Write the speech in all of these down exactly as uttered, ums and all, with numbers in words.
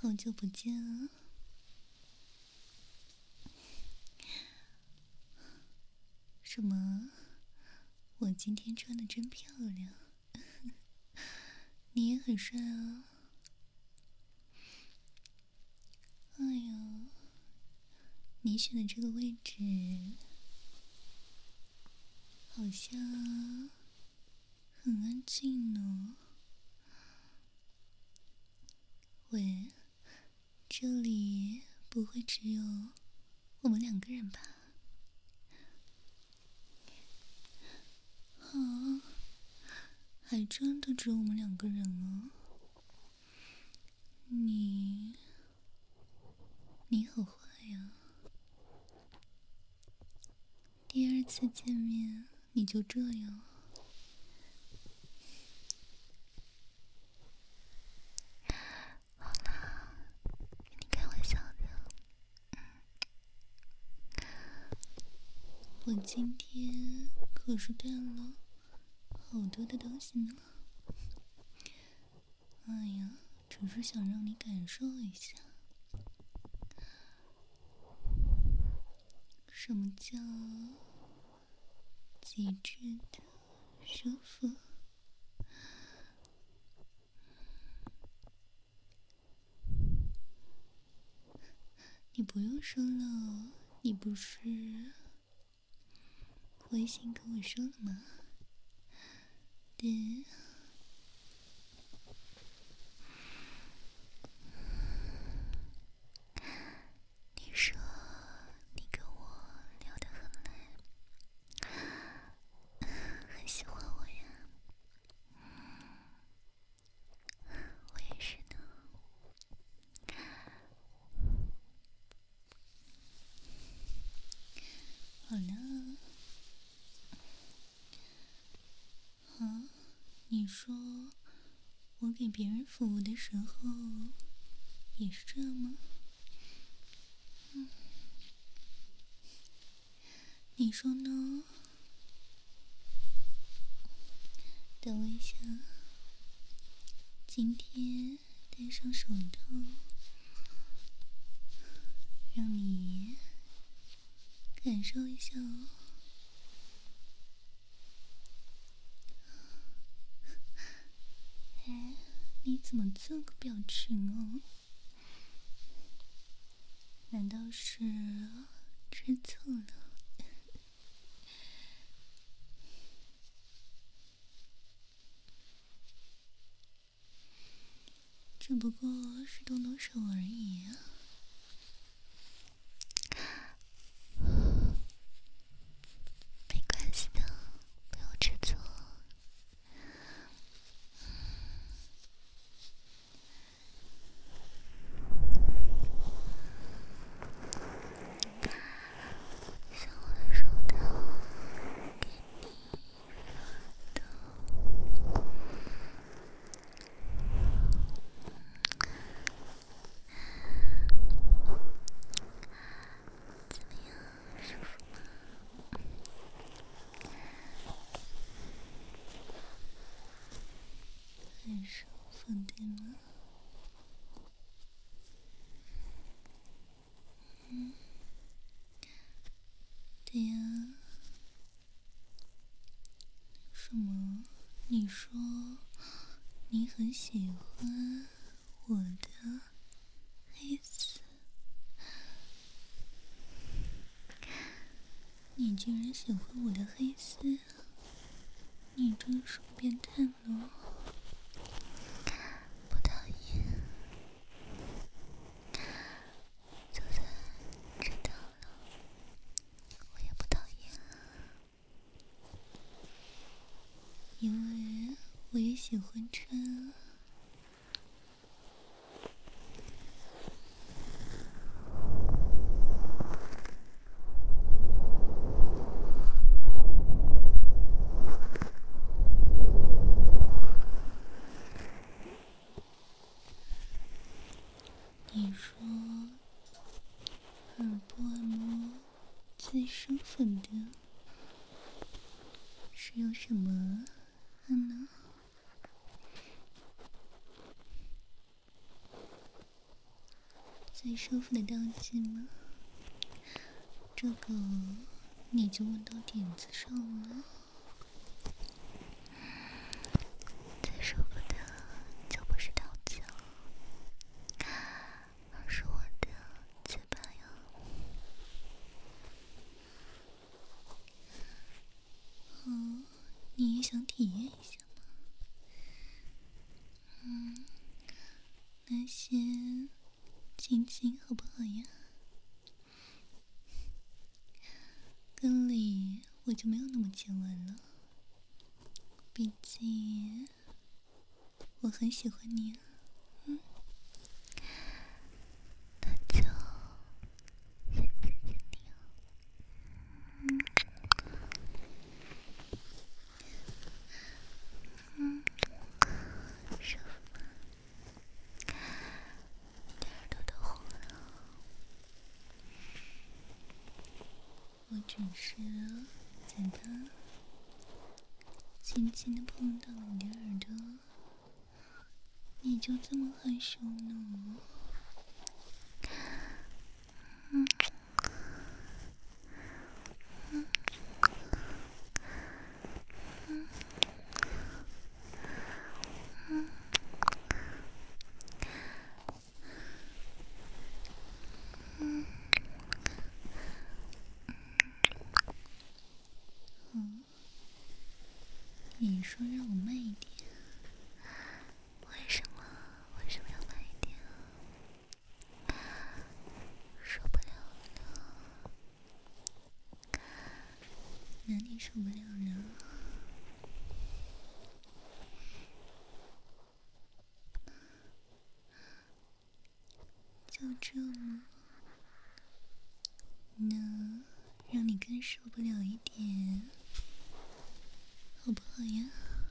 好久不见啊！什么？我今天穿的真漂亮，你也很帅啊！哎呀，你选的这个位置好像很安静呢。喂，这里不会只有我们两个人吧？啊，还真的只有我们两个人啊！你，你好坏呀！第二次见面你就这样？好啦，跟你开玩笑的。我今天可是带了好多的东西呢。哎呀，只是想让你感受一下，什么叫极致的舒服。你不用说了，你不是微信跟我说了吗？对。你说你跟我聊得很来，很喜欢我呀。我也是呢。好了，啊，你说我给别人服务的时候也是这样吗？嗯，你说呢？等我一下，今天戴上手套，让你感受一下哦。哎，你怎么这个表情哦？难道是吃醋了？只不过是动动手而已啊。没关系的，不要吃醋。像我的手套给你的。怎么样，舒服吗？很舒服，对吗？嗯，对呀。什么？你说你很喜欢我的黑丝？你竟然喜欢我的黑丝？你真是变态呢！不讨厌，就算知道了，我也不讨厌，因为我也喜欢穿啊。你说耳部按摩最舒服的是用什么按呢？ 最舒服的道具吗？这个你就问到点子上了。最舒服的就不是道具了，而是我的嘴巴呀。嗯，你也想体验一下吗？嗯，那先亲亲好不好呀？跟你我就没有那么亲吻了，毕竟我很喜欢你啊。嗯，那就先亲亲你啊。嗯嗯，舒服吗？你的耳朵都红了。我只是简单轻轻地碰到了你的耳朵，你就这么害羞呢？嗯嗯嗯嗯嗯嗯，你说让我慢一点，为什么？为什么要慢一点啊？受不了了，哪里受不了了？就这吗？那让你更受不了一点，好不好呀？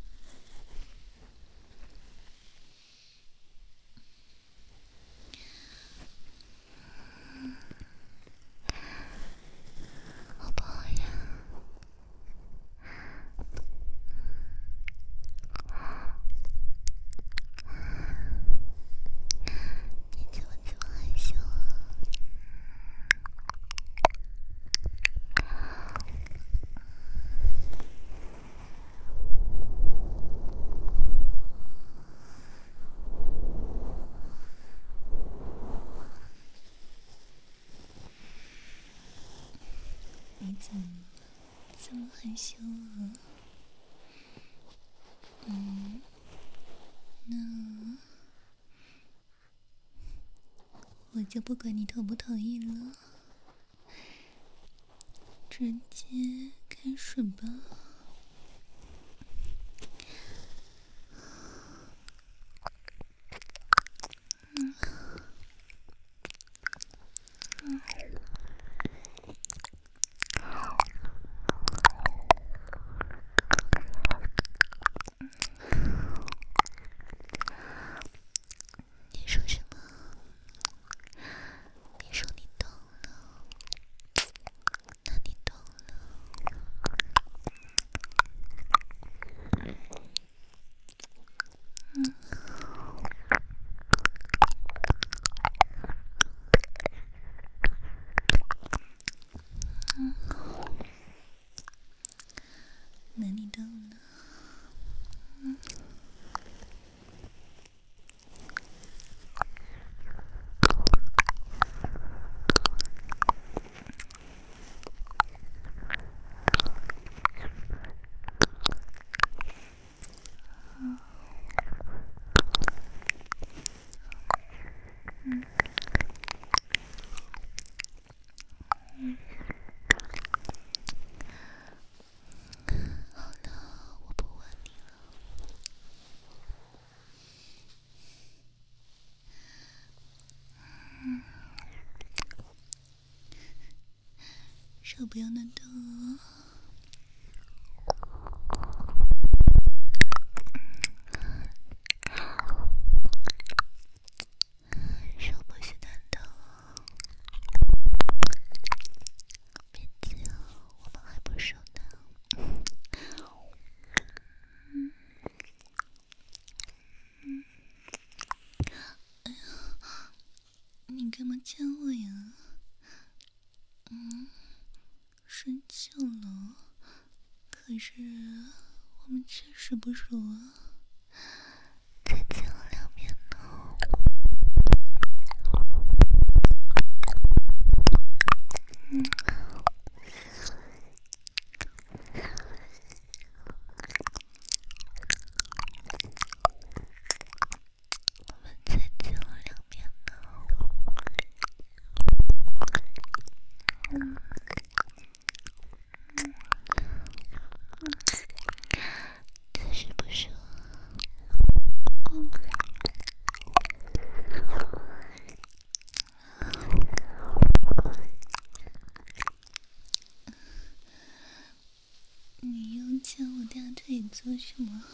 好不好呀？你怎么这么害羞啊？你怎么这么害羞啊？嗯，那我就不管你同不同意了，直接开始吧。嗯嗯你说什么？你说你懂了，那你懂了。嗯嗯，那你懂了。嗯。嗯嗯嗯，好了，我不问你了。嗯，手不要乱动哦。手不许乱动哦，别急哦，我们还不熟呢。嗯嗯，哎呀，你干嘛牵我呀？嗯，生气了。可是我们确实不熟啊，再见了两面呢。嗯。再见了两面呢。嗯嗯嗯，确实不是我。嗯。你又牵我大腿做什么？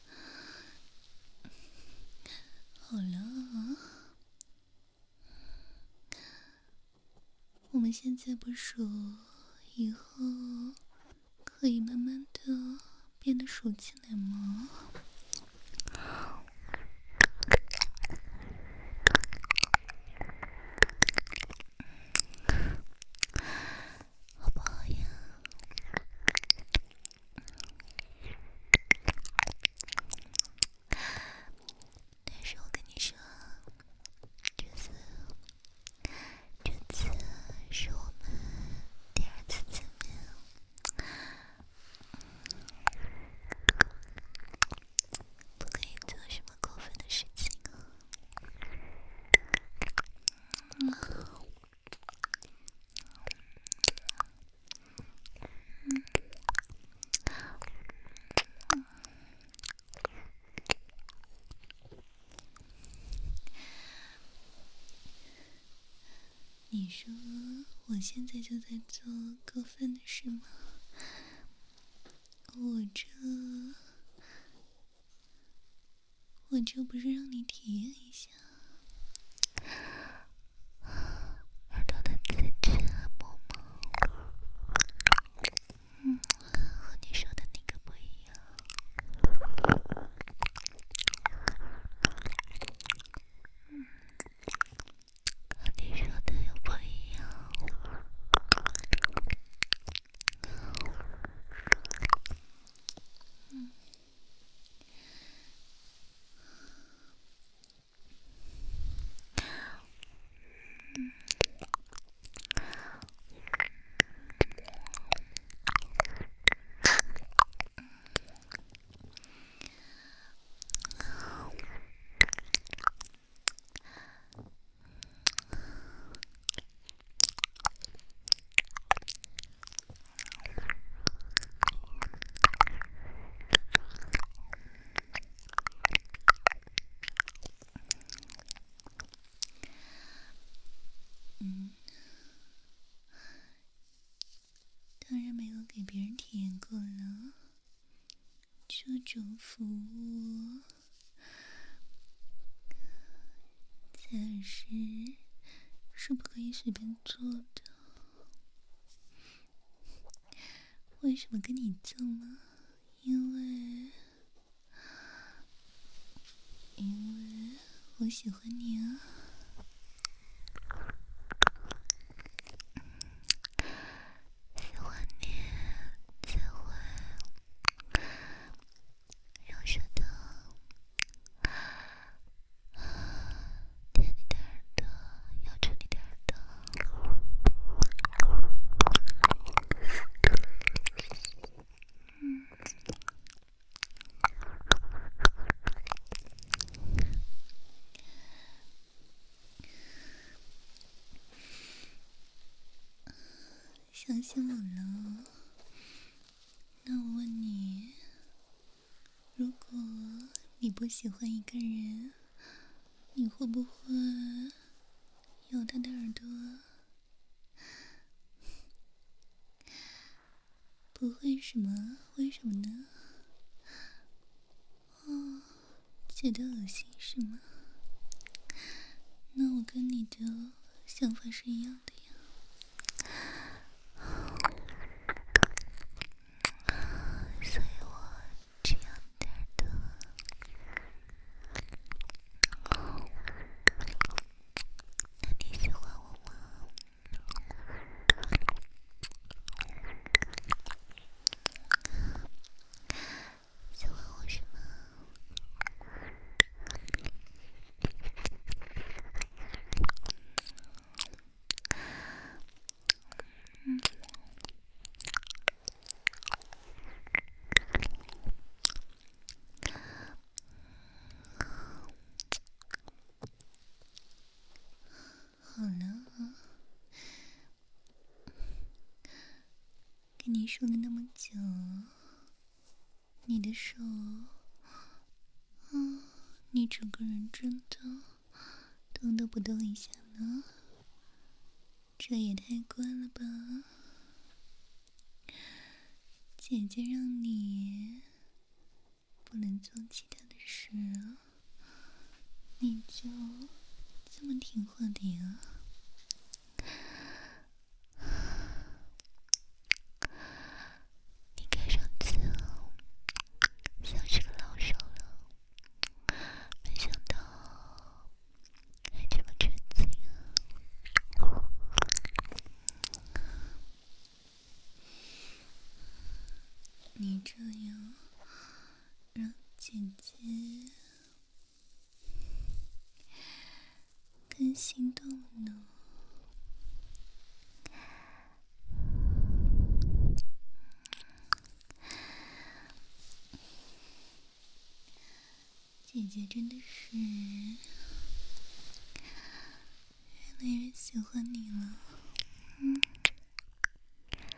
好了啊。我们现在不熟，以后可以慢慢的变得熟起来吗？好不好呀？但是我跟你说，这次，这次是我们第二次见面。不可以做什么过分的事情啊。嗯。嗯。嗯。你说我现在就在做过分的事吗？我这，我这不是让你体验一下耳朵的自制按摩吗？嗯，和你说的那个不一样。嗯，和你说的又不一样。嗯。嗯。嗯，当然没有给别人体验过了。这种服务暂时是不可以随便做的。为什么跟你做吗？因为，因为我喜欢你啊。喜欢你才会用舌头舔你的耳朵，咬住你的耳朵。嗯。相信我了。那我问你，如果你不喜欢一个人，你会不会咬他的耳朵？不会是吗？为什么呢？哦，觉得恶心是吗？那我跟你的想法是一样的呀。所以我这样点的，那你喜欢我说了那么久，你的手，啊，你整个人真的动都不动一下呢？这也太乖了吧！姐姐让你不能做其他的事啊，你就这么听话的呀？你看上去像是个老手了，没想到还这么纯净啊！你这样让姐姐更心动呢。姐姐真的是越来越喜欢你了。